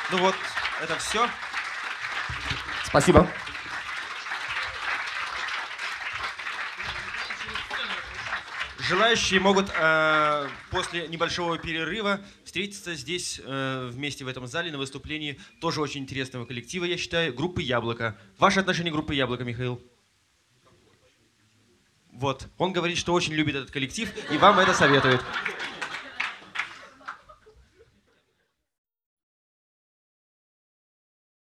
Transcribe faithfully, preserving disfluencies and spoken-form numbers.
Ну вот, это все. Спасибо. Желающие могут э, после небольшого перерыва встретиться здесь э, вместе в этом зале на выступлении тоже очень интересного коллектива, я считаю, группы «Яблоко». Ваше отношение к группе «Яблоко», Михаил? Вот. Он говорит, что очень любит этот коллектив и вам это советует.